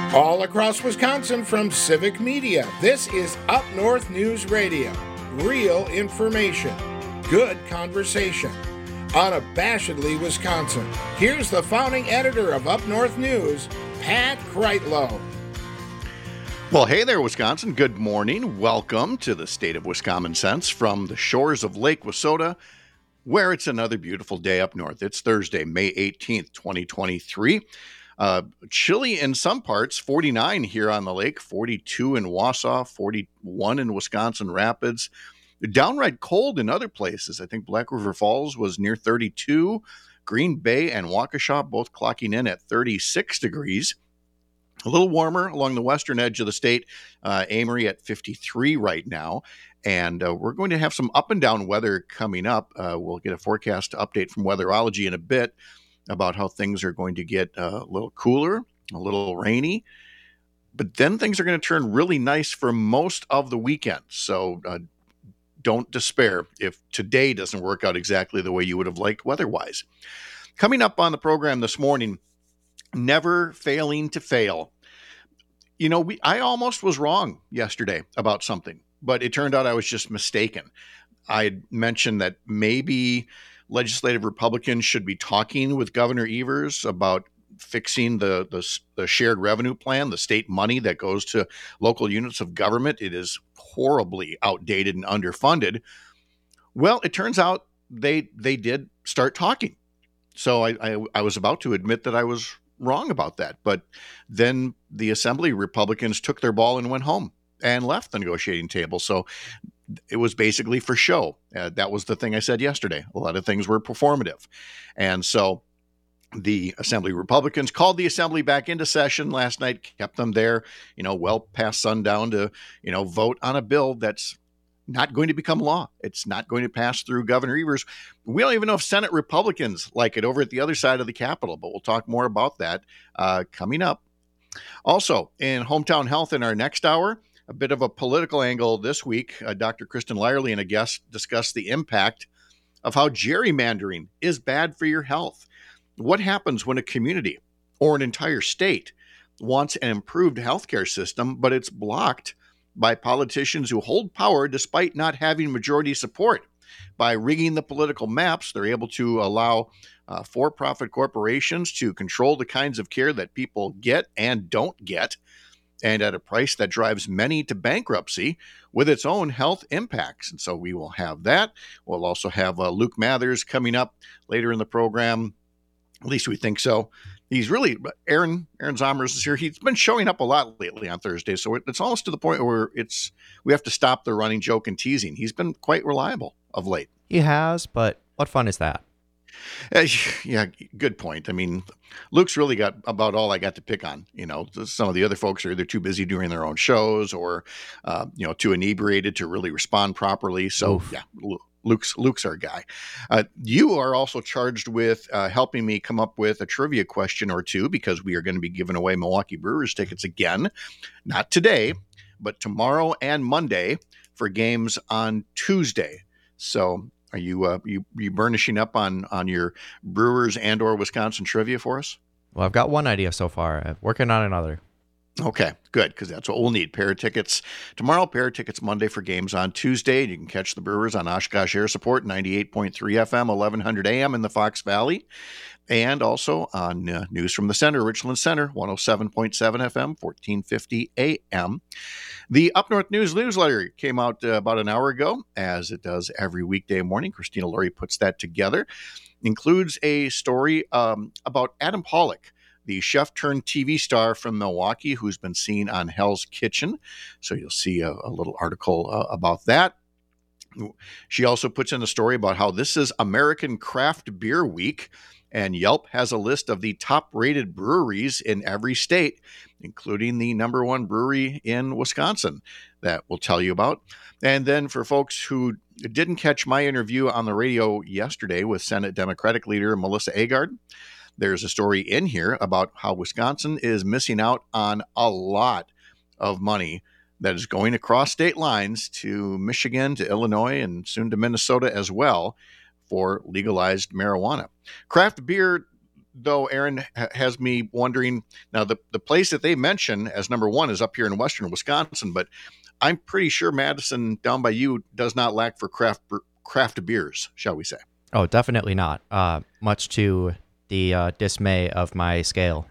All across Wisconsin from Civic Media, this is Up North News Radio. Real information, good conversation. Unabashedly Wisconsin. Here's the founding editor of Up North News, Pat Kreitlow. Well, hey there, Wisconsin. Good morning. Welcome to the State of Wisconsin Sense from the shores of Lake Wissota, where it's another beautiful day up north. It's Thursday, May 18th, 2023. Chilly in some parts, 49 here on the lake, 42 in Wausau, 41 in Wisconsin Rapids. Downright cold in other places. I think Black River Falls was near 32. Green Bay and Waukesha both clocking in at 36 degrees. A little warmer along the western edge of the state. Amory at 53 right now. And we're going to have some up and down weather coming up. We'll get a forecast update from Weatherology in a bit about how things are going to get a little cooler, a little rainy. But then things are going to turn really nice for most of the weekend. So don't despair if today doesn't work out exactly the way you would have liked weather-wise. Coming up on the program this morning, never failing to fail. You know, I almost was wrong yesterday about something, but it turned out I was just mistaken. I had mentioned that maybe legislative Republicans should be talking with Governor Evers about fixing the shared revenue plan, the state money that goes to local units of government. It is horribly outdated and underfunded. Well, it turns out they did start talking. So I was about to admit that I was wrong about that. But then the Assembly Republicans took their ball and went home and left the negotiating table. So it was basically for show. That was the thing I said yesterday. A lot of things were performative. And so the Assembly Republicans called the Assembly back into session last night, kept them there, well past sundown to, vote on a bill that's not going to become law. It's not going to pass through Governor Evers. We don't even know if Senate Republicans like it over at the other side of the Capitol, but we'll talk more about that coming up. Also, in Hometown Health in our next hour, a bit of a political angle this week. Dr. Kristen Lyerly and a guest discussed the impact of how gerrymandering is bad for your health. What happens when a community or an entire state wants an improved healthcare system, but it's blocked by politicians who hold power despite not having majority support? By rigging the political maps, they're able to allow for-profit corporations to control the kinds of care that people get and don't get, and at a price that drives many to bankruptcy with its own health impacts. And so we will have that. We'll also have Luke Mathers coming up later in the program. At least we think so. He's really, Aaron Zomers is here. He's been showing up a lot lately on Thursdays, so it's almost to the point where we have to stop the running joke and teasing. He's been quite reliable of late. He has, but what fun is that? Yeah, good point. I mean, Luke's really got about all I got to pick on. Some of the other folks are either too busy doing their own shows or, too inebriated to really respond properly. So, Yeah, Luke's our guy. You are also charged with helping me come up with a trivia question or two, because we are going to be giving away Milwaukee Brewers tickets again, not today, but tomorrow and Monday for games on Tuesday. So are you burnishing up on your Brewers and or Wisconsin trivia for us? Well, I've got one idea so far. I'm working on another. Okay, good, because that's what we'll need. Pair of tickets tomorrow, pair of tickets Monday for games on Tuesday. You can catch the Brewers on Oshkosh Air Support, 98.3 FM, 1100 AM in the Fox Valley, and also on News from the Center, Richland Center, 107.7 FM, 1450 AM. The Up North News newsletter came out about an hour ago, as it does every weekday morning. Christina Laurie puts that together. Includes a story about Adam Pollock, the chef turned TV star from Milwaukee, who's been seen on Hell's Kitchen. So you'll see a little article about that. She also puts in a story about how this is American Craft Beer Week, and Yelp has a list of the top-rated breweries in every state, including the number one brewery in Wisconsin that we'll tell you about. And then for folks who didn't catch my interview on the radio yesterday with Senate Democratic leader Melissa Agard, there's a story in here about how Wisconsin is missing out on a lot of money that is going across state lines to Michigan, to Illinois, and soon to Minnesota as well for legalized marijuana. Craft beer though, Aaron, has me wondering now the place that they mention as number one is up here in western Wisconsin, but I'm pretty sure Madison down by you does not lack for craft beers, shall we say. Oh, definitely not. Much to the dismay of my scale.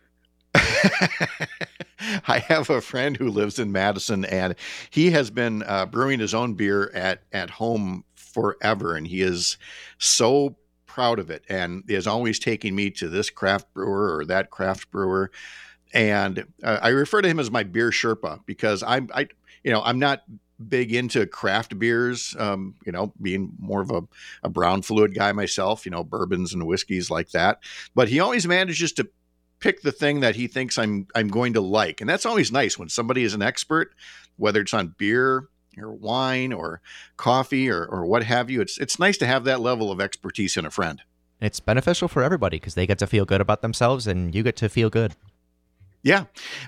I have a friend who lives in Madison, and he has been brewing his own beer at home forever, and he is so proud of it, and is always taking me to this craft brewer or that craft brewer. And I refer to him as my beer Sherpa because I'm not big into craft beers, being more of a brown fluid guy myself, bourbons and whiskeys like that. But he always manages to pick the thing that he thinks I'm going to like. And that's always nice when somebody is an expert, whether it's on beer or wine or coffee or what have you. It's nice to have that level of expertise in a friend. It's beneficial for everybody because they get to feel good about themselves and you get to feel good. Yeah.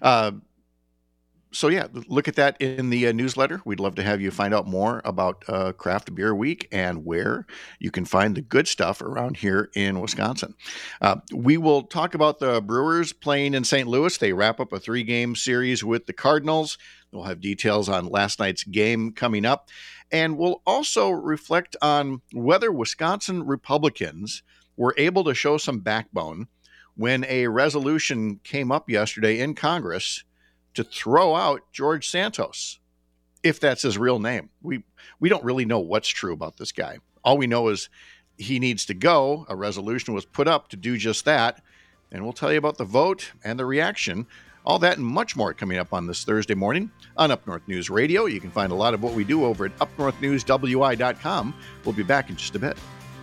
So look at that in the newsletter. We'd love to have you find out more about Craft Beer Week and where you can find the good stuff around here in Wisconsin. We will talk about the Brewers playing in St. Louis. They wrap up a 3-game series with the Cardinals. We'll have details on last night's game coming up. And we'll also reflect on whether Wisconsin Republicans were able to show some backbone when a resolution came up yesterday in Congress to throw out George Santos, if that's his real name. We don't really know what's true about this guy. All we know is he needs to go. A resolution was put up to do just that. And we'll tell you about the vote and the reaction. All that and much more coming up on this Thursday morning on Up North News Radio. You can find a lot of what we do over at upnorthnewswi.com. We'll be back in just a bit.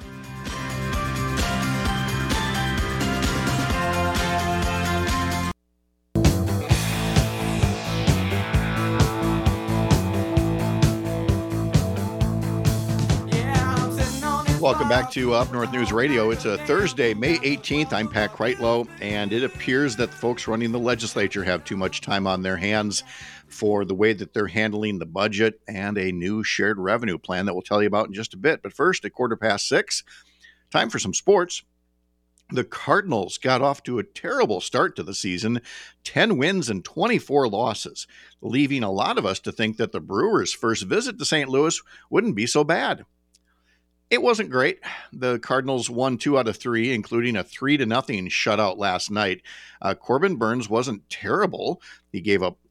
Welcome back to Up North News Radio. It's a Thursday, May 18th. I'm Pat Kreitlow, and it appears that the folks running the legislature have too much time on their hands for the way that they're handling the budget and a new shared revenue plan that we'll tell you about in just a bit. But first, at 6:15, time for some sports. The Cardinals got off to a terrible start to the season, 10 wins and 24 losses, leaving a lot of us to think that the Brewers' first visit to St. Louis wouldn't be so bad. It wasn't great. The Cardinals won 2 out of 3, including a 3-0 shutout last night. Corbin Burns wasn't terrible. He gave up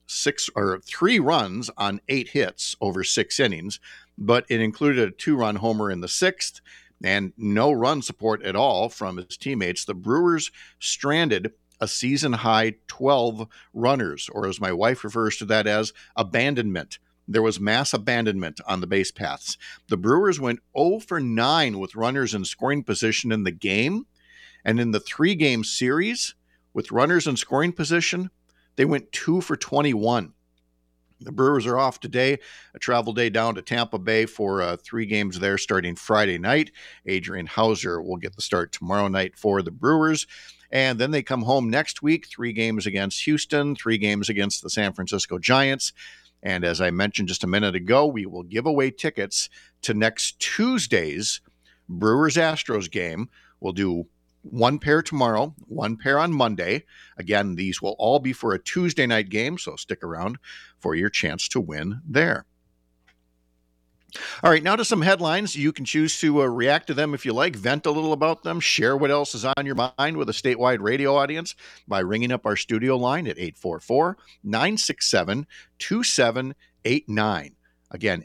3 runs on 8 hits over 6 innings, but it included a 2-run homer in the 6th and no run support at all from his teammates. The Brewers stranded a season-high 12 runners, or as my wife refers to that as abandonment. There was mass abandonment on the base paths. The Brewers went 0 for 9 with runners in scoring position in the game. And in the 3-game series with runners in scoring position, they went 2 for 21. The Brewers are off today, a travel day down to Tampa Bay for 3 games there starting Friday night. Adrian Hauser will get the start tomorrow night for the Brewers. And then they come home next week, 3 games against Houston, 3 games against the San Francisco Giants. And as I mentioned just a minute ago, we will give away tickets to next Tuesday's Brewers-Astros game. We'll do 1 pair tomorrow, 1 pair on Monday. Again, these will all be for a Tuesday night game, so stick around for your chance to win there. All right, now to some headlines. You can choose to react to them if you like, vent a little about them, share what else is on your mind with a statewide radio audience by ringing up our studio line at 844-967-2789. Again,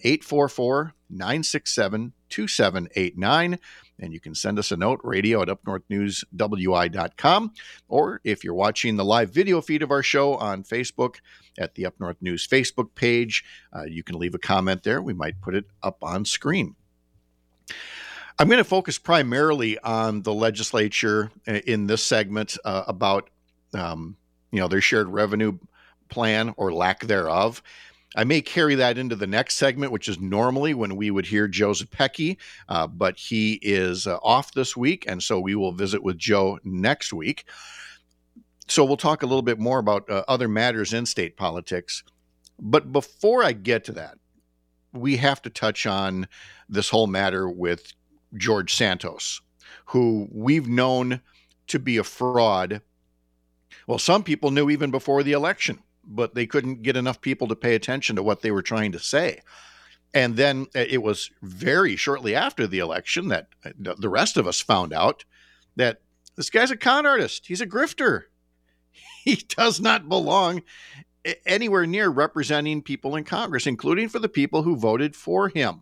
844-967-2789. And you can send us a note, radio@upnorthnewswi.com. Or if you're watching the live video feed of our show on Facebook at the Up North News Facebook page, you can leave a comment there. We might put it up on screen. I'm going to focus primarily on the legislature in this segment about their shared revenue plan or lack thereof. I may carry that into the next segment, which is normally when we would hear Joe Zepecki, but he is off this week, and so we will visit with Joe next week. So we'll talk a little bit more about other matters in state politics. But before I get to that, we have to touch on this whole matter with George Santos, who we've known to be a fraud. Well, some people knew even before the election, but they couldn't get enough people to pay attention to what they were trying to say. And then it was very shortly after the election that the rest of us found out that this guy's a con artist. He's a grifter. He does not belong anywhere near representing people in Congress, including for the people who voted for him.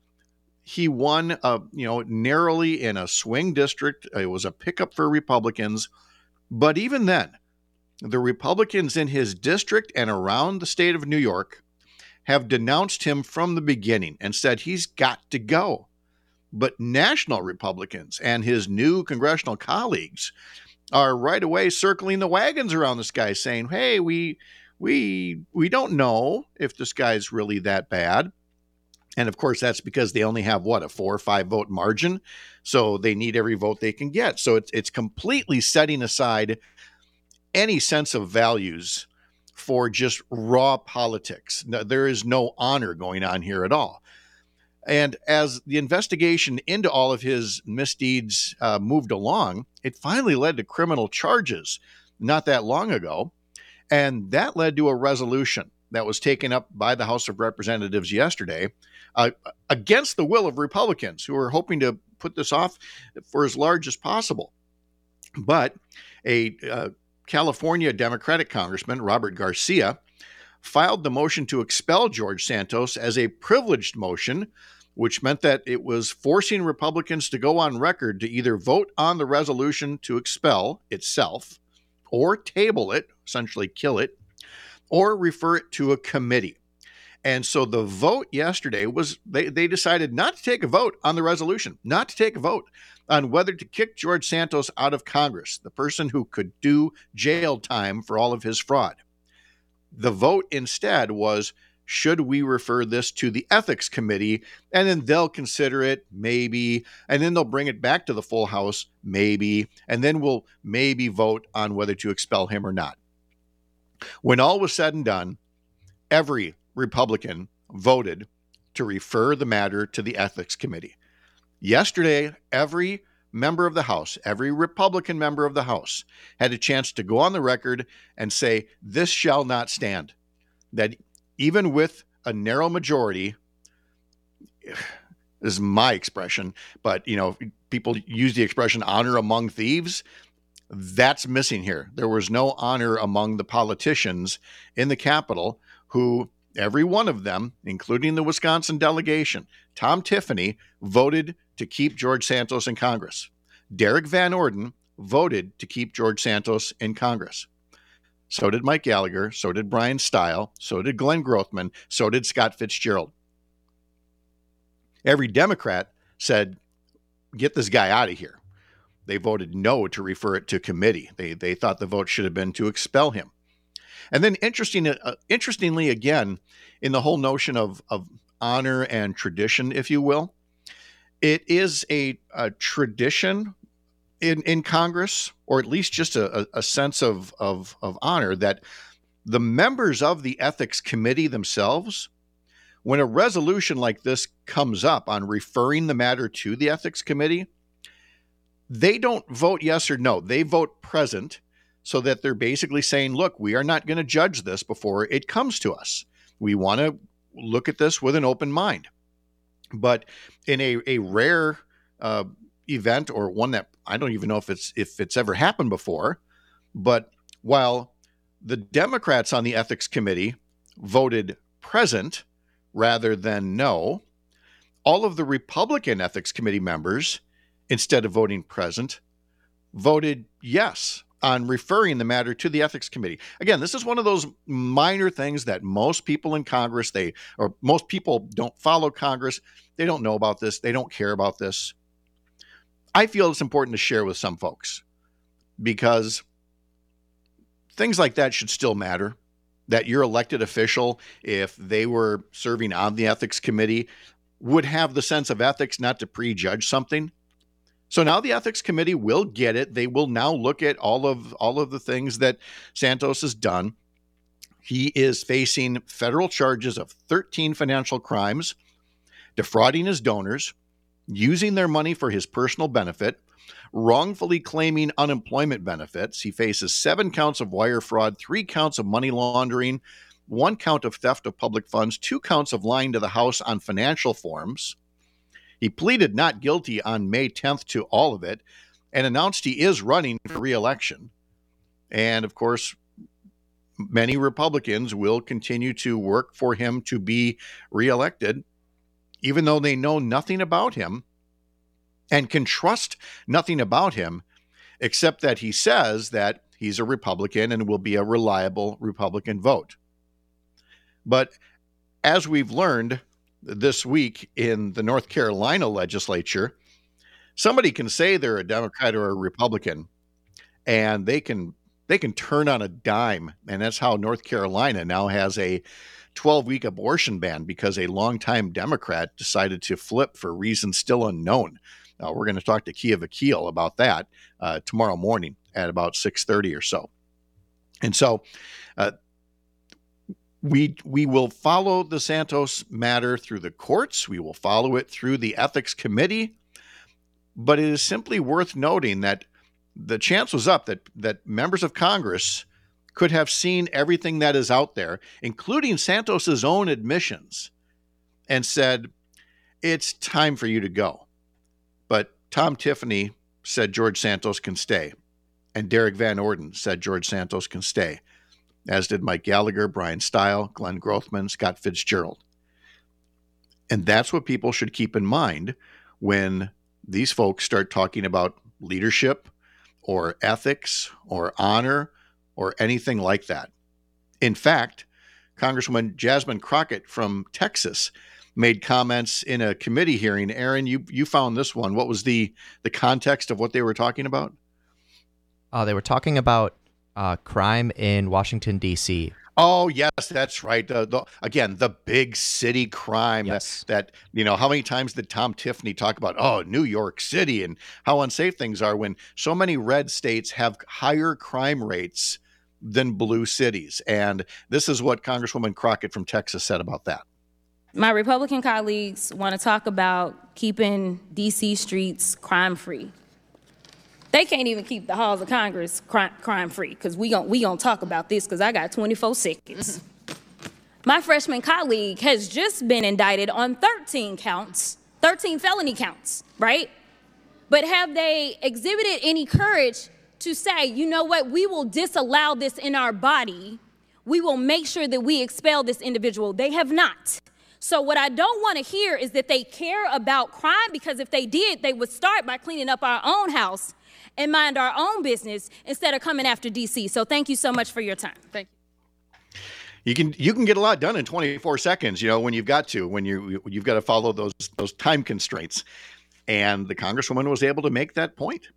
He won, narrowly in a swing district. It was a pickup for Republicans. But even then, the Republicans in his district and around the state of New York have denounced him from the beginning and said he's got to go. But national Republicans and his new congressional colleagues are right away circling the wagons around this guy, saying, hey, we don't know if this guy's really that bad. And of course, that's because they only have, a 4 or 5 vote margin. So they need every vote they can get. So it's completely setting aside any sense of values for just raw politics. There is no honor going on here at all. And as the investigation into all of his misdeeds moved along, it finally led to criminal charges not that long ago. And that led to a resolution that was taken up by the House of Representatives yesterday against the will of Republicans who are hoping to put this off for as large as possible. But a California Democratic Congressman, Robert Garcia, filed the motion to expel George Santos as a privileged motion, which meant that it was forcing Republicans to go on record to either vote on the resolution to expel itself, or table it, essentially kill it, or refer it to a committee. And so the vote yesterday was, they decided not to take a vote on the resolution, not to take a vote on whether to kick George Santos out of Congress, the person who could do jail time for all of his fraud. The vote instead was, should we refer this to the Ethics Committee? And then they'll consider it, maybe, and then they'll bring it back to the full House, maybe, and then we'll maybe vote on whether to expel him or not. When all was said and done, every Republican voted to refer the matter to the Ethics Committee. Yesterday, every member of the House, every Republican member of the House, had a chance to go on the record and say, this shall not stand. That even with a narrow majority, this is my expression, but people use the expression honor among thieves. That's missing here. There was no honor among the politicians in the Capitol who, every one of them, including the Wisconsin delegation, Tom Tiffany, voted to keep George Santos in Congress. Derek Van Orden voted to keep George Santos in Congress. So did Mike Gallagher, so did Brian Stile, so did Glenn Grothman, so did Scott Fitzgerald. Every Democrat said, get this guy out of here. They voted no to refer it to committee. They thought the vote should have been to expel him. And then interestingly, again, in the whole notion of honor and tradition, if you will, it is a tradition in Congress, or at least just a sense of honor, that the members of the Ethics Committee themselves, when a resolution like this comes up on referring the matter to the Ethics Committee, they don't vote yes or no. They vote present, so that they're basically saying, look, we are not going to judge this before it comes to us. We want to look at this with an open mind. But in a rare event, or one that I don't even know if it's ever happened before, but while the Democrats on the Ethics Committee voted present rather than no, all of the Republican Ethics Committee members, instead of voting present, voted yes on referring the matter to the Ethics Committee. Again, this is one of those minor things that most people in Congress, most people don't follow Congress. They don't know about this. They don't care about this. I feel it's important to share with some folks, because things like that should still matter. That your elected official, if they were serving on the Ethics Committee, would have the sense of ethics not to prejudge something. So now the Ethics Committee will get it. They will now look at all of the things that Santos has done. He is facing federal charges of 13 financial crimes, defrauding his donors, using their money for his personal benefit, wrongfully claiming unemployment benefits. He faces 7 counts of wire fraud, 3 counts of money laundering, 1 count of theft of public funds, 2 counts of lying to the House on financial forms. He pleaded not guilty on May 10th to all of it and announced he is running for re-election. And of course, many Republicans will continue to work for him to be reelected, even though they know nothing about him and can trust nothing about him, except that he says that he's a Republican and will be a reliable Republican vote. But as we've learned this week in the North Carolina legislature, somebody can say they're a Democrat or a Republican, and they can turn on a dime. And that's how North Carolina now has a 12-week abortion ban, because a longtime Democrat decided to flip for reasons still unknown. We're going to talk to Kia Vakil about that tomorrow morning at about 6:30 or so. And so we will follow the Santos matter through the courts. We will follow it through the ethics committee. But it is simply worth noting that the chance was up that members of Congress could have seen everything that is out there, including Santos's own admissions, and said, it's time for you to go. But Tom Tiffany said George Santos can stay, and Derek Van Orden said George Santos can stay, as did Mike Gallagher, Brian Stile, Glenn Grothman, Scott Fitzgerald. And that's what people should keep in mind when these folks start talking about leadership or ethics or honor or anything like that. In fact, Congresswoman Jasmine Crockett from Texas made comments in a committee hearing. Aaron, you found this one. What was the context of what they were talking about? They were talking about crime in Washington, D.C. Oh, yes, that's right. Again, the big city crime. Yes. That, how many times did Tom Tiffany talk about, New York City and how unsafe things are, when so many red states have higher crime rates than blue cities? And this is what Congresswoman Crockett from Texas said about that. My Republican colleagues want to talk about keeping D.C. streets crime-free. They can't even keep the halls of Congress crime-free, because we gonna talk about this, because I got 24 seconds. My freshman colleague has just been indicted on 13 felony counts, right? But have they exhibited any courage to say, you know what, we will disallow this in our body. We will make sure that we expel this individual. They have not. So what I don't want to hear is that they care about crime, because if they did, they would start by cleaning up our own house and mind our own business instead of coming after DC. So thank you so much for your time. Thank you. You can get a lot done in 24 seconds, when you've got to follow those time constraints. And the Congresswoman was able to make that point.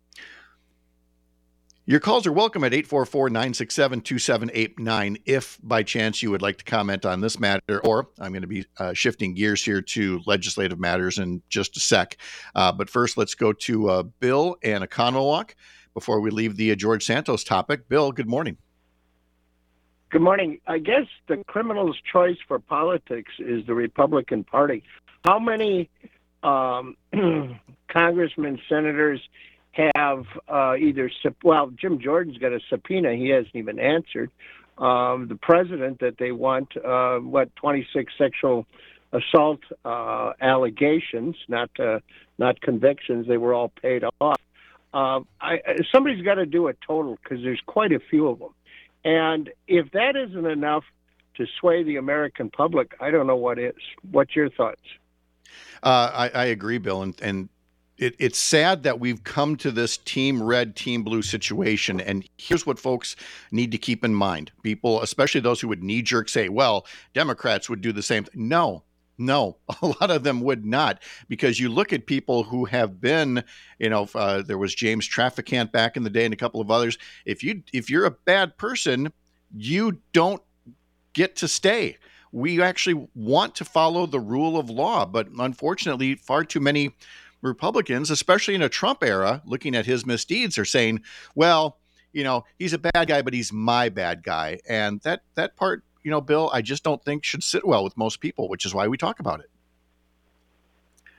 Your calls are welcome at 844-967-2789 if by chance you would like to comment on this matter, or I'm going to be shifting gears here to legislative matters in just a sec. But first, let's go to Bill and Oconomowoc before we leave the George Santos topic. Bill, good morning. Good morning. I guess the criminal's choice for politics is the Republican Party. How many congressmen, senators have Jim Jordan's got a subpoena he hasn't even answered. The president that they want, 26 sexual assault allegations, not convictions. They were all paid off. Somebody's got to do a total, because there's quite a few of them. And if that isn't enough to sway the American public, I don't know what is. What's your thoughts? I agree, Bill, and it's sad that we've come to this team red, team blue situation. And here's what folks need to keep in mind. People, especially those who would knee-jerk say, well, Democrats would do the same thing. No, a lot of them would not, because you look at people who have been, there was James Traficant back in the day and a couple of others. If you're a bad person, you don't get to stay. We actually want to follow the rule of law, but unfortunately, far too many Republicans, especially in a Trump era, looking at his misdeeds, are saying, well, he's a bad guy, but he's my bad guy. And that part, Bill, I just don't think should sit well with most people, which is why we talk about it.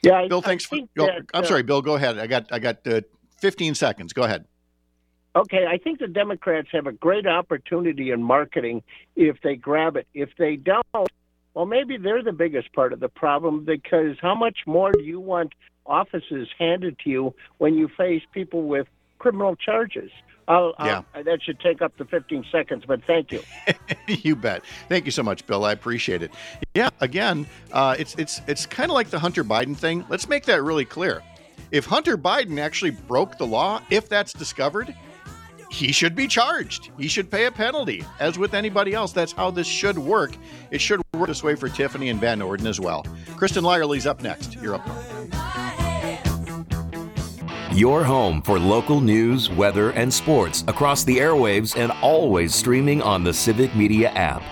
Yeah, Bill, thanks for. I'm sorry, Bill. Go ahead. I got 15 seconds. Go ahead. Okay, I think the Democrats have a great opportunity in marketing if they grab it. If they don't, well, maybe they're the biggest part of the problem, because how much more do you want offices handed to you when you face people with criminal charges? That should take up to 15 seconds, but thank you. You bet. Thank you so much, Bill. I appreciate it. Yeah, again, it's kind of like the Hunter Biden thing. Let's make that really clear. If Hunter Biden actually broke the law, if that's discovered, he should be charged. He should pay a penalty, as with anybody else. That's how this should work. It should work this way for Tiffany and Van Orden as well. Kristen Lyerly's up next. You're up north. Your home for local news, weather, and sports across the airwaves and always streaming on the Civic Media app.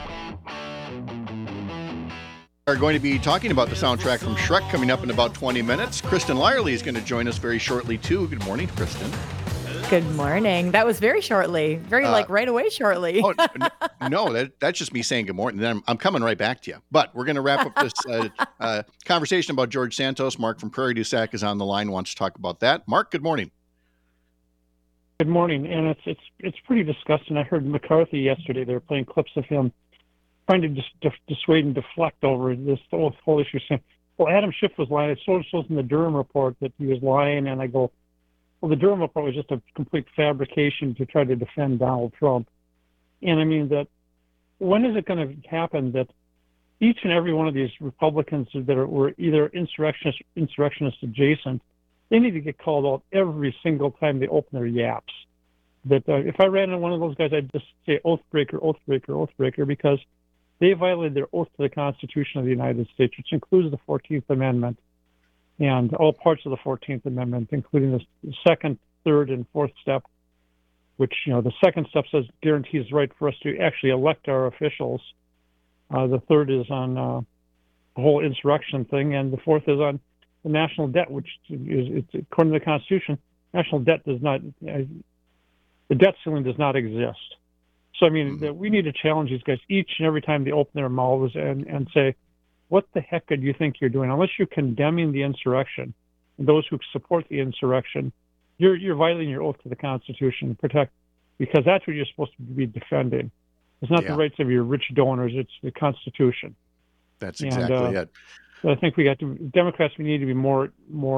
We are going to be talking about the soundtrack from Shrek coming up in about 20 minutes. Kristen Lyerly is going to join us very shortly, too. Good morning, Kristen. Good morning. That was very shortly. Right away shortly. No, that's just me saying good morning. Then I'm coming right back to you. But we're going to wrap up this conversation about George Santos. Mark from Prairie du Sac is on the line, wants to talk about that. Mark, good morning. Good morning. And it's pretty disgusting. I heard McCarthy yesterday. They were playing clips of him trying to dissuade and deflect over this whole issue, saying, well, Adam Schiff was lying. It shows in the Durham report that he was lying. And I go, well, the Durham report was just a complete fabrication to try to defend Donald Trump. And I mean, that when is it going to happen that each and every one of these Republicans that were either insurrectionist adjacent, they need to get called out every single time they open their yaps. That if I ran into one of those guys, I'd just say oath breaker, oath breaker, oath breaker, because they violated their oath to the Constitution of the United States, which includes the 14th Amendment and all parts of the 14th Amendment, including the second, third, and fourth step, which, the second step says guarantees the right for us to actually elect our officials. The third is on the whole insurrection thing, and the fourth is on the national debt, which is according to the Constitution, national debt does not, the debt ceiling does not exist. So, I mean, we need to challenge these guys each and every time they open their mouths and say, what the heck do you think you're doing? Unless you're condemning the insurrection and those who support the insurrection, you're violating your oath to the Constitution to protect, because that's what you're supposed to be defending. It's not the rights of your rich donors; it's the Constitution. That's exactly it. So I think Democrats. We need to be more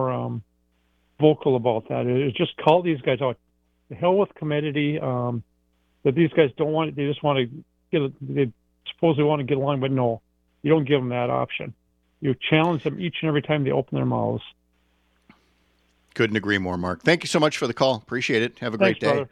vocal about that. It's just call these guys out. The hell with committee. That these guys don't want. They just want to get. They supposedly want to get along, but no. You don't give them that option. You challenge them each and every time they open their mouths. Couldn't agree more, Mark. Thank you so much for the call. Appreciate it. Have a great day. Brother.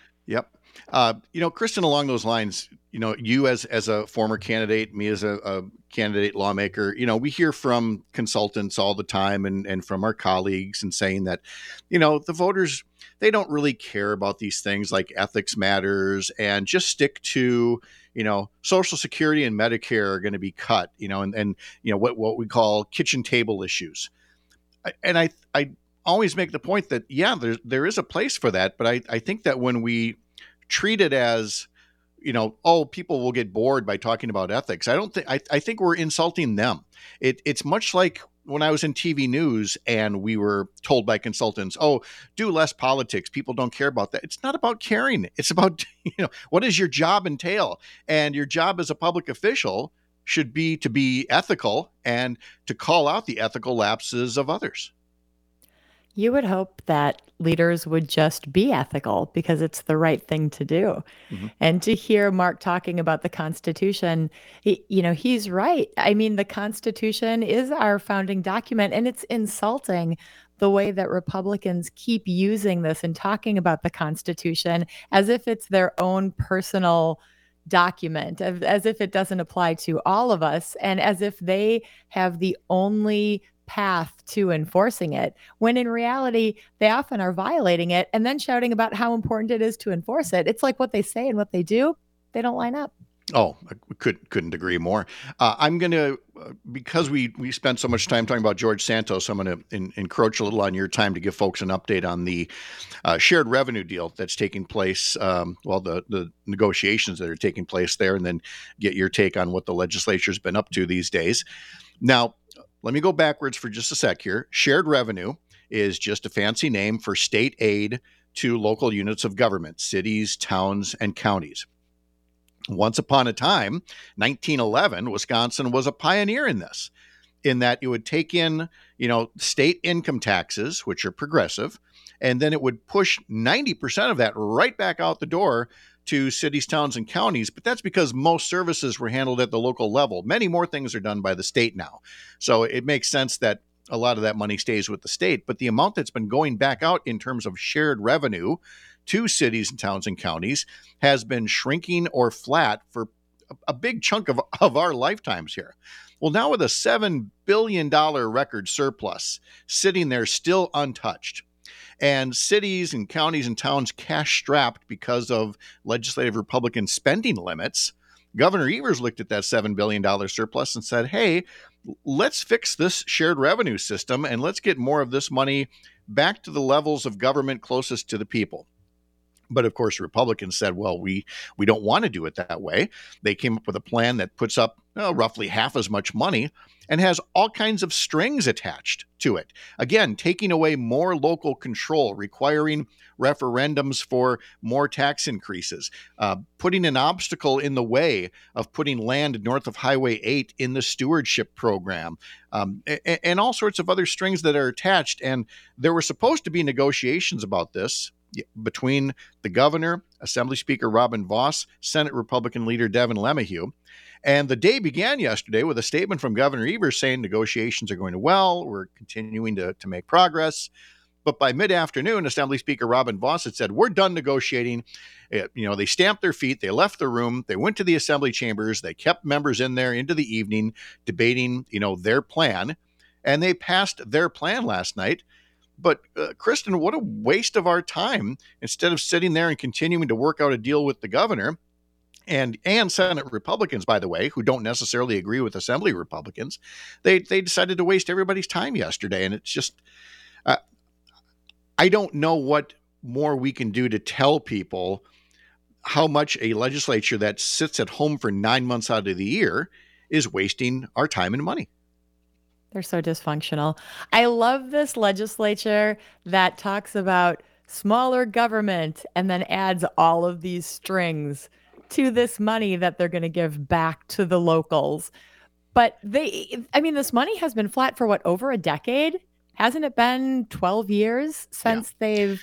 Yep. Kristen, along those lines, you as a former candidate, me as a candidate lawmaker, we hear from consultants all the time and from our colleagues and saying that, the voters, they don't really care about these things like ethics matters and just stick to, Social Security and Medicare are going to be cut, and what we call kitchen table issues. And I always make the point that, there is a place for that. But I think that when we treat it as, people will get bored by talking about ethics, I think we're insulting them. It's much like when I was in TV news and we were told by consultants, do less politics. People don't care about that. It's not about caring. It's about, what does your job entail? And your job as a public official should be to be ethical and to call out the ethical lapses of others. You would hope that leaders would just be ethical because it's the right thing to do. Mm-hmm. And to hear Mark talking about the Constitution, he's right. I mean, the Constitution is our founding document, and it's insulting the way that Republicans keep using this and talking about the Constitution as if it's their own personal document, as if it doesn't apply to all of us, and as if they have the only path to enforcing it, when in reality, they often are violating it and then shouting about how important it is to enforce it. It's like what they say and what they do, they don't line up. Oh, I couldn't agree more. I'm going to, because we spent so much time talking about George Santos, I'm going to encroach a little on your time to give folks an update on the shared revenue deal that's taking place, the negotiations that are taking place there, and then get your take on what the legislature's been up to these days. Now, let me go backwards for just a sec here. Shared revenue is just a fancy name for state aid to local units of government, cities, towns, and counties. Once upon a time, 1911, Wisconsin was a pioneer in this, in that it would take in, state income taxes, which are progressive, and then it would push 90% of that right back out the door to cities, towns, and counties. But that's because most services were handled at the local level. Many more things are done by the state now. So it makes sense that a lot of that money stays with the state. But the amount that's been going back out in terms of shared revenue to cities and towns and counties has been shrinking or flat for a big chunk of our lifetimes here. Well, now with a $7 billion record surplus sitting there still untouched, and cities and counties and towns cash strapped because of legislative Republican spending limits, Governor Evers looked at that $7 billion surplus and said, hey, let's fix this shared revenue system and let's get more of this money back to the levels of government closest to the people. But of course, Republicans said, well, we don't want to do it that way. They came up with a plan that puts up roughly half as much money and has all kinds of strings attached to it. Again, taking away more local control, requiring referendums for more tax increases, putting an obstacle in the way of putting land north of Highway 8 in the stewardship program, and all sorts of other strings that are attached. And there were supposed to be negotiations about this between the governor, Assembly Speaker Robin Vos, Senate Republican leader Devin LeMahieu. And the day began yesterday with a statement from Governor Evers saying negotiations are going well. We're continuing to make progress. But by mid-afternoon, Assembly Speaker Robin Vos had said, we're done negotiating. They stamped their feet. They left the room. They went to the Assembly chambers. They kept members in there into the evening debating, their plan. And they passed their plan last night. But Kristen, what a waste of our time. Instead of sitting there and continuing to work out a deal with the governor and Senate Republicans, by the way, who don't necessarily agree with Assembly Republicans, they decided to waste everybody's time yesterday. And it's just, I don't know what more we can do to tell people how much a legislature that sits at home for 9 months out of the year is wasting our time and money. They're so dysfunctional. I love this legislature that talks about smaller government and then adds all of these strings to this money that they're going to give back to the locals. But this money has been flat for over a decade? Hasn't it been 12 years since they've...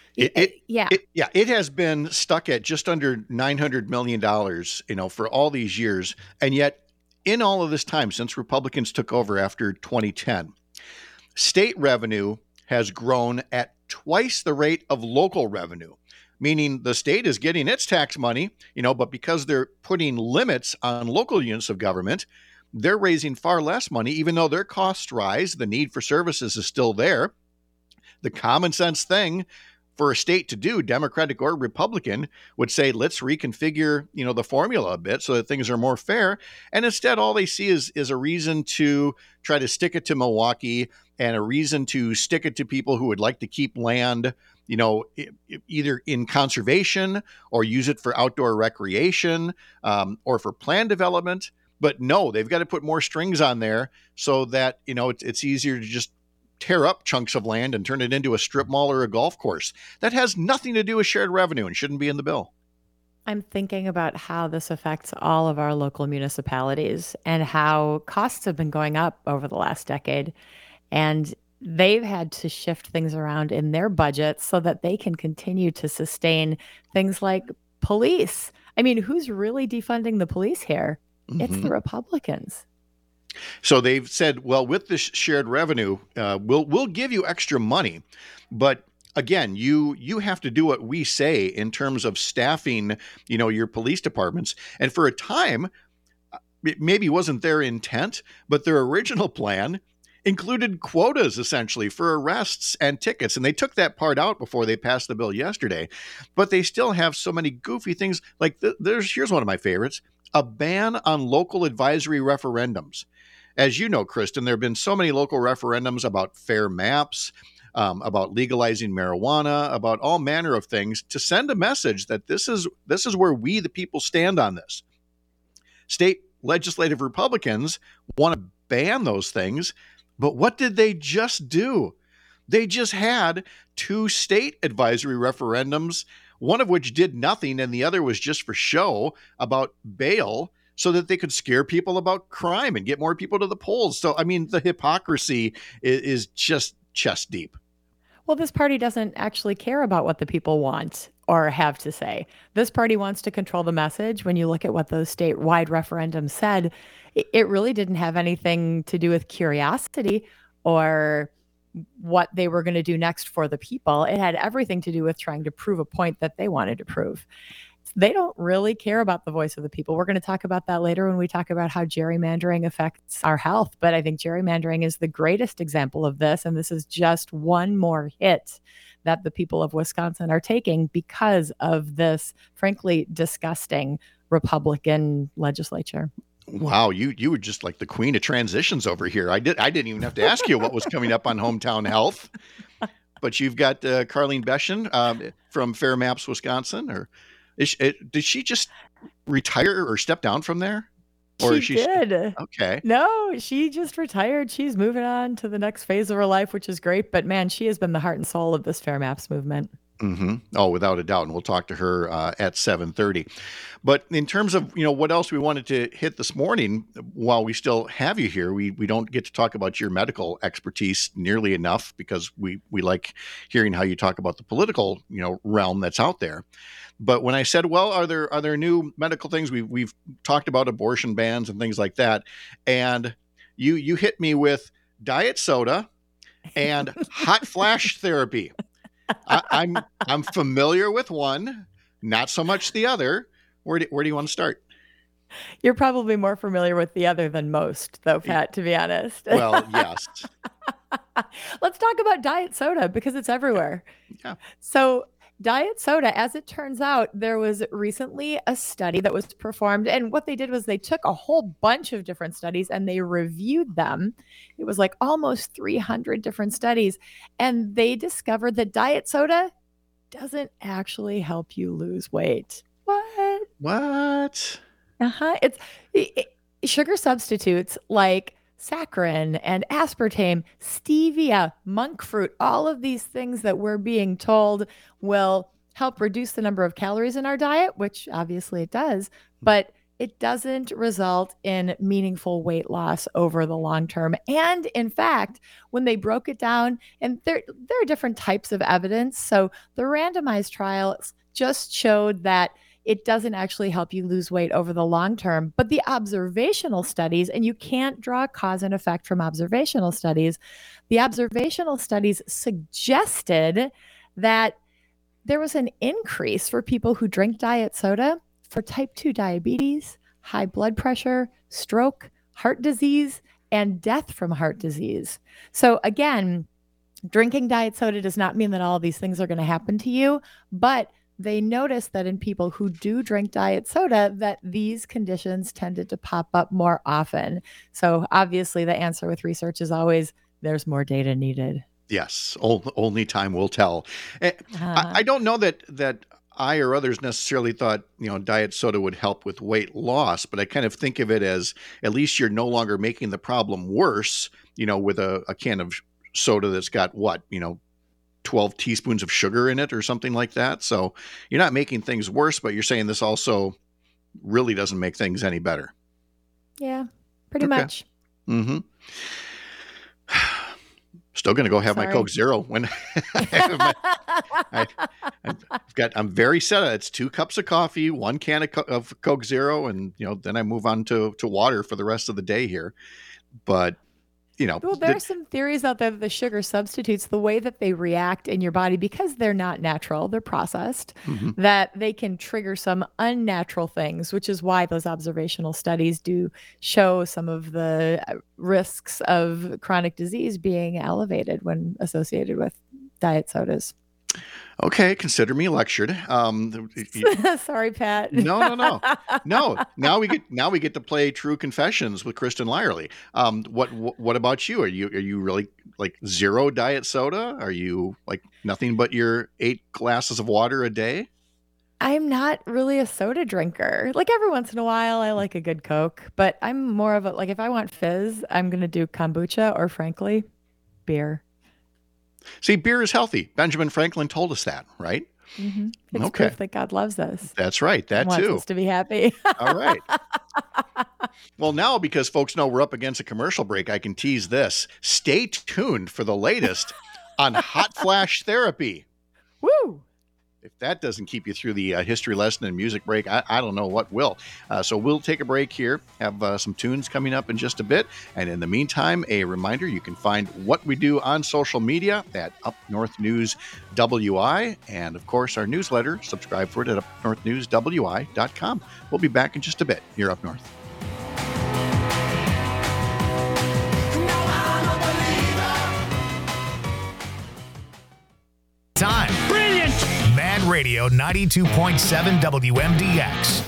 It has been stuck at just under $900 million, for all these years. And yet, in all of this time, since Republicans took over after 2010, state revenue has grown at twice the rate of local revenue, meaning the state is getting its tax money, but because they're putting limits on local units of government, they're raising far less money, even though their costs rise. The need for services is still there. The common sense thing for a state to do, Democratic or Republican, would say, let's reconfigure, the formula a bit so that things are more fair. And instead, all they see is a reason to try to stick it to Milwaukee and a reason to stick it to people who would like to keep land, either in conservation or use it for outdoor recreation or for plan development. But no, they've got to put more strings on there so that, it's easier to just tear up chunks of land and turn it into a strip mall or a golf course. That has nothing to do with shared revenue and shouldn't be in the bill. I'm thinking about how this affects all of our local municipalities and how costs have been going up over the last decade. And they've had to shift things around in their budgets so that they can continue to sustain things like police. Who's really defunding the police here? Mm-hmm. It's the Republicans. So they've said, well, with this shared revenue, we'll give you extra money, but again, you have to do what we say in terms of staffing, your police departments. And for a time, it maybe wasn't their intent, but their original plan included quotas essentially for arrests and tickets. And they took that part out before they passed the bill yesterday, but they still have so many goofy things. Like here's one of my favorites: a ban on local advisory referendums. As you know, Kristen, there have been so many local referendums about fair maps, about legalizing marijuana, about all manner of things to send a message that this is where we, the people, stand on this. State legislative Republicans want to ban those things, But what did they just do? They just had 2 state advisory referendums, one of which did nothing and the other was just for show, about bail, so that they could scare people about crime and get more people to the polls. So, I mean, the hypocrisy is just chest deep. Well, this party doesn't actually care about what the people want or have to say. This party wants to control the message. When you look at what those statewide referendums said, it really didn't have anything to do with curiosity or what they were going to do next for the people. It had everything to do with trying to prove a point that they wanted to prove. They don't really care about the voice of the people. We're going to talk about that later when we talk about how gerrymandering affects our health. But I think gerrymandering is the greatest example of this. And this is just one more hit that the people of Wisconsin are taking because of this, frankly, disgusting Republican legislature. Wow, you were just like the queen of transitions over here. I didn't even have to ask you what was coming up on Hometown Health. But you've got Carlene Beschen from Fair Maps, Wisconsin, or did she just retire or step down from there? Or she did. Okay. No, she just retired. She's moving on to the next phase of her life, which is great. But man, she has been the heart and soul of this Fair Maps movement. Mm-hmm. Oh, without a doubt. And we'll talk to her at 7:30. But in terms of, what else we wanted to hit this morning, while we still have you here, we don't get to talk about your medical expertise nearly enough because we like hearing how you talk about the political, realm that's out there. But when I said, well, are there new medical things? We've talked about abortion bans and things like that. And you hit me with diet soda and hot flash therapy. I'm familiar with one, not so much the other. Where do you want to start? You're probably more familiar with the other than most, though, Pat, to be honest. Well, yes. Let's talk about diet soda because it's everywhere. Yeah. So diet soda, as it turns out, there was recently a study that was performed. And what they did was they took a whole bunch of different studies and they reviewed them. It was like almost 300 different studies. And they discovered that diet soda doesn't actually help you lose weight. What? It's sugar substitutes like saccharin and aspartame, stevia, monk fruit, all of these things that we're being told will help reduce the number of calories in our diet, which obviously it does, but it doesn't result in meaningful weight loss over the long term. And in fact, when they broke it down, and there are different types of evidence. So the randomized trials just showed that it doesn't actually help you lose weight over the long term. But the observational studies, and you can't draw cause and effect from observational studies, the observational studies suggested that there was an increase for people who drink diet soda for type 2 diabetes, high blood pressure, stroke, heart disease, and death from heart disease. So again, drinking diet soda does not mean that all of these things are going to happen to you, but they noticed that in people who do drink diet soda, that these conditions tended to pop up more often. So obviously the answer with research is always there's more data needed. Yes, only time will tell. I don't know that I or others necessarily thought, diet soda would help with weight loss, but I kind of think of it as at least you're no longer making the problem worse, with a can of soda that's got 12 teaspoons of sugar in it or something like that. So you're not making things worse, but you're saying this also really doesn't make things any better. Yeah, pretty much. Mm-hmm. Still going to go have my Coke Zero when I'm very set. It's 2 cups of coffee, 1 can of Coke Zero. And, then I move on to water for the rest of the day here. But, well, there are some theories out there that the sugar substitutes, the way that they react in your body, because they're not natural, they're processed, that they can trigger some unnatural things, which is why those observational studies do show some of the risks of chronic disease being elevated when associated with diet sodas. Okay, consider me lectured. Sorry, Pat. No. Now we get to play True Confessions with Kristen Lyerly. What about you? Are you really like zero diet soda? Are you like nothing but your 8 glasses of water a day? I'm not really a soda drinker. Like every once in a while, I like a good Coke, but I'm more of a, like if I want fizz, I'm going to do kombucha or frankly, beer. See, beer is healthy. Benjamin Franklin told us that, right? Mm-hmm. It's Okay. proof that God loves us. That's right. That and wants too. us to be happy. All right. Well, now because folks know we're up against a commercial break, I can tease this. Stay tuned for the latest on hot flash therapy. Woo! If that doesn't keep you through the history lesson and music break, I don't know what will. So we'll take a break here, have some tunes coming up in just a bit. And in the meantime, a reminder, you can find what we do on social media at Up North News WI. And of course, our newsletter, subscribe for it at upnorthnewswi.com. We'll be back in just a bit here Up North. Time. Brilliant. Mad Radio 92.7 WMDX.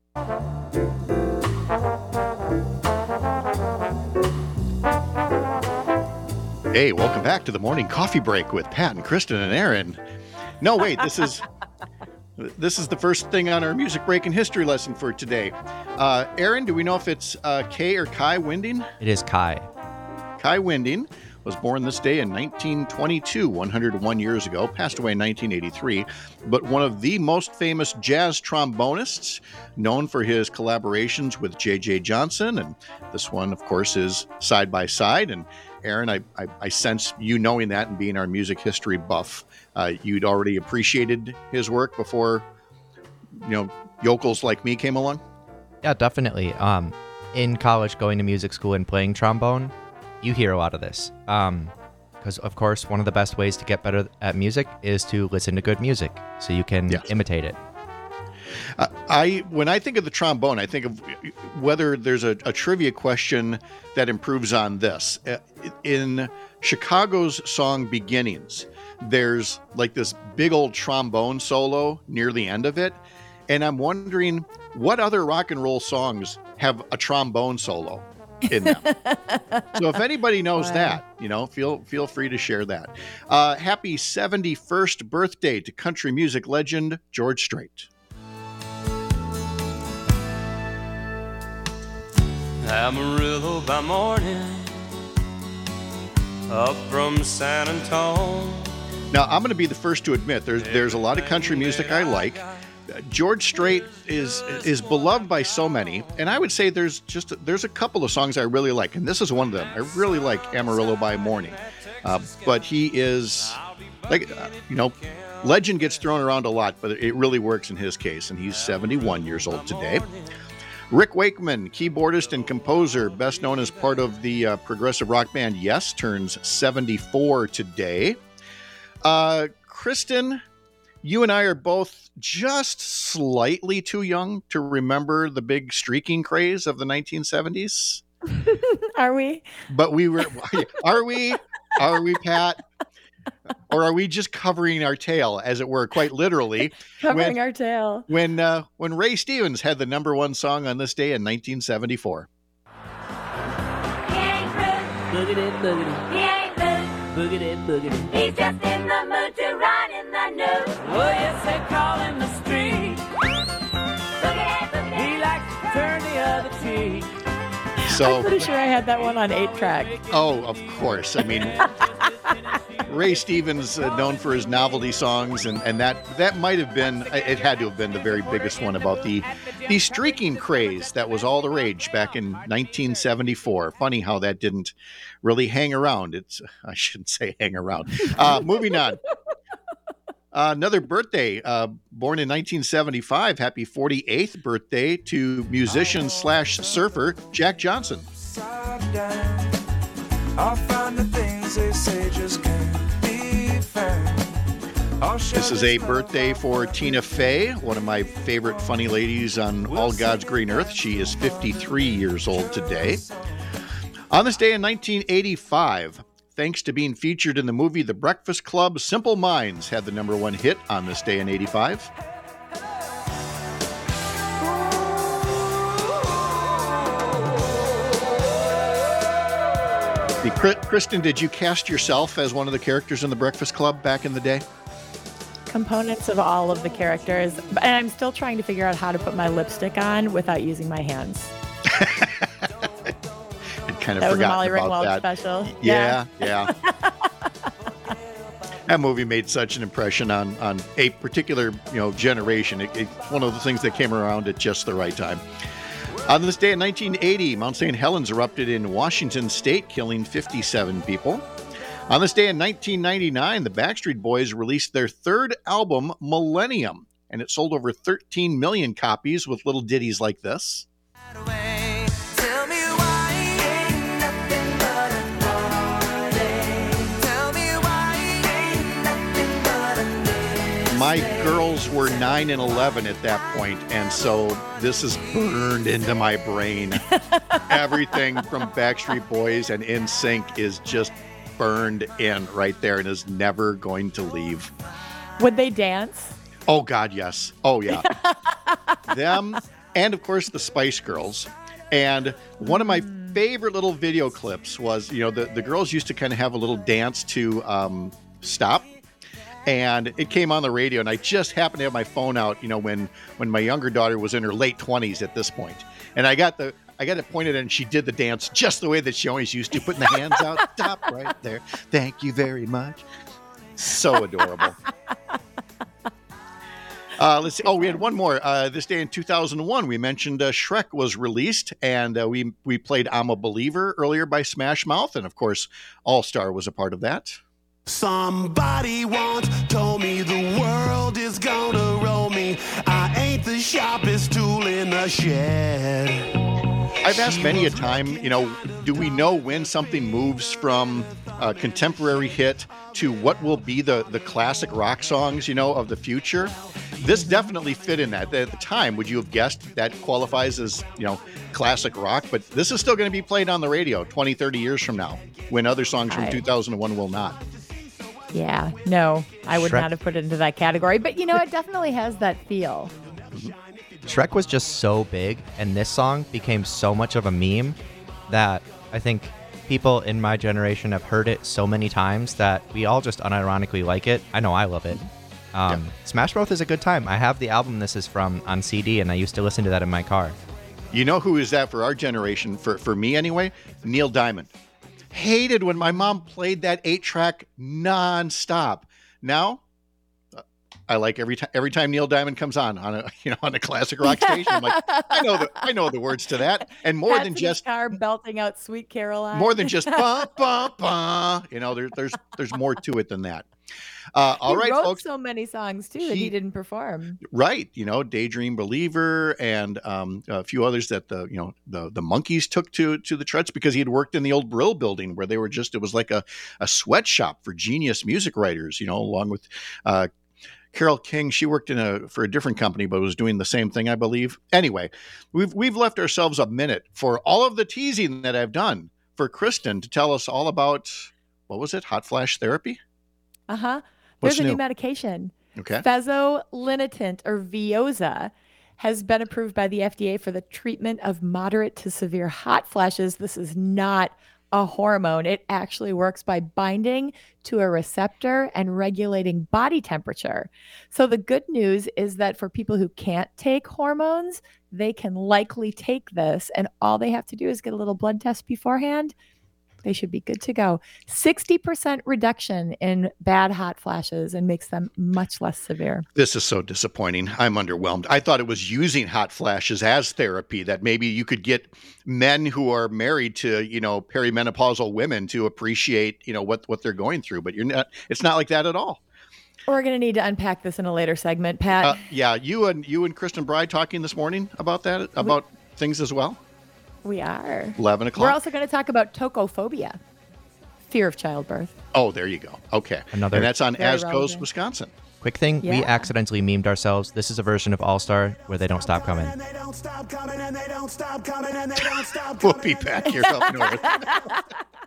Hey, welcome back to the morning coffee break with Pat and Kristen and Aaron. No, wait, this is the first thing on our music break and history lesson for today. Aaron, do we know if it's Kay or Kai Winding? It is Kai. Kai Winding was born this day in 1922, 101 years ago, passed away in 1983, but one of the most famous jazz trombonists, known for his collaborations with J.J. Johnson, and this one, of course, is Side by Side. And Aaron, I sense you knowing that and being our music history buff, you'd already appreciated his work before, yokels like me came along? Yeah, definitely. In college, going to music school and playing trombone, you hear a lot of this. Because, of course, one of the best ways to get better at music is to listen to good music so you can imitate it. When I think of the trombone, I think of whether there's a trivia question that improves on this. In Chicago's song Beginnings, there's like this big old trombone solo near the end of it. And I'm wondering what other rock and roll songs have a trombone solo in them. So if anybody knows that, feel free to share that. Happy 71st birthday to country music legend George Strait. Amarillo by morning, up from San Antonio. Now, I'm going to be the first to admit there's a lot of country music I like. George Strait is beloved by so many, and I would say there's a couple of songs I really like, and this is one of them. I really like Amarillo by Morning, but he is legend gets thrown around a lot, but it really works in his case, and he's 71 years old today. Rick Wakeman, keyboardist and composer, best known as part of the progressive rock band Yes, turns 74 today. Kristen, you and I are both just slightly too young to remember the big streaking craze of the 1970s. Are we? But we were. Are we? Are we, Pat? Or are we just covering our tail, as it were, quite literally? Covering our tail. When Ray Stevens had the number one song on this day in 1974. He ain't rude. Boogity, boogity. He ain't rude. Boogity, boogity. He's just in the mood to run in the news. Oh, yes, they call him the street. Boogity, boogity. He likes to turn the other cheek. So, I'm pretty sure I had that one on 8-track. Oh, of course. I mean, Ray Stevens, known for his novelty songs, and that might have been, it had to have been the very biggest one about the streaking craze that was all the rage back in 1974. Funny how that didn't really hang around. I shouldn't say hang around. Moving on. Another birthday, born in 1975. Happy 48th birthday to musician / surfer Jack Johnson. This is a birthday for Tina Fey, one of my favorite funny ladies on all God's green earth. She is 53 years old today. On this day in 1985, thanks to being featured in the movie The Breakfast Club, Simple Minds had the number one hit on this day in 85. Kristen, did you cast yourself as one of the characters in The Breakfast Club back in the day? components of all of the characters, and I'm still trying to figure out how to put my lipstick on without using my hands. I'd kind of That was a Molly forgotten Ringwald about that. special. Yeah. That movie made such an impression on a particular generation. It's one of the things that came around at just the right time. On this day in 1980, Mount St. Helens erupted in Washington State, killing 57 people. On this day in 1999, the Backstreet Boys released their third album, Millennium, and it sold over 13 million copies with little ditties like this. My girls were 9 and 11 at that point, and so this is burned into my brain. Everything from Backstreet Boys and NSYNC is just burned in right there and is never going to leave. Would they dance? Oh, God, yes. Oh, yeah. Them, and of course, the Spice Girls. And one of my favorite little video clips was, the girls used to kind of have a little dance to Stop. And it came on the radio, and I just happened to have my phone out, when my younger daughter was in her late 20s at this point. And I got it pointed at, and she did the dance just the way that she always used to, putting the hands out. Stop right there. Thank you very much. So adorable. Let's see. Oh, we had one more. This day in 2001, we mentioned Shrek was released, and we played I'm a Believer earlier by Smash Mouth, and of course, All Star was a part of that. Somebody once told me the world is gonna roll me. I ain't the sharpest tool in the shed. I've asked many a time, do we know when something moves from a contemporary hit to what will be the classic rock songs, of the future? This definitely fit in that. At the time, would you have guessed that qualifies as, classic rock? But this is still going to be played on the radio 20, 30 years from now, when other songs from 2001 will not. Yeah, no, I would not have put it into that category. But, it definitely has that feel. Shrek was just so big, and this song became so much of a meme that I think people in my generation have heard it so many times that we all just unironically like it. I know I love it. Smash Mouth is a good time. I have the album this is from on CD, and I used to listen to that in my car. You know who is that for our generation? For me, anyway? Neil Diamond. Hated when my mom played that 8-track nonstop. Now, I like every time Neil Diamond comes on a classic rock station. I'm like, I know the words to that, and more Pat's than in just his car belting out Sweet Caroline. more than just ba ba ba. There's more to it than that. All right, he wrote folks. so many songs too that he didn't perform. Right, Daydream Believer and a few others that the Monkees took to the treads because he had worked in the old Brill building where it was like a sweatshop for genius music writers, along with Carole King. She worked for a different company, but was doing the same thing, I believe. Anyway, we've left ourselves a minute for all of the teasing that I've done for Kristen to tell us all about, what was it? Hot flash therapy? Uh-huh. What's There's a new? new medication. Okay. Fezolinetant, or Veozah, has been approved by the FDA for the treatment of moderate to severe hot flashes. This is not a hormone. It actually works by binding to a receptor and regulating body temperature. So the good news is that for people who can't take hormones, they can likely take this, and all they have to do is get a little blood test beforehand. They should be good to go. 60% reduction in bad hot flashes and makes them much less severe. This is so disappointing. I'm underwhelmed. I thought it was using hot flashes as therapy, that maybe you could get men who are married to, perimenopausal women to appreciate, what they're going through. But it's not like that at all. We're going to need to unpack this in a later segment, Pat. Yeah, you and Kristen Bride talking this morning about that, about things as well. We are. 11 o'clock. We're also going to talk about tocophobia, fear of childbirth. Oh, there you go. Okay. And that's on As Goes, Wisconsin. Quick thing, we accidentally memed ourselves. This is a version of All Star where they don't stop coming. We'll be back here up north.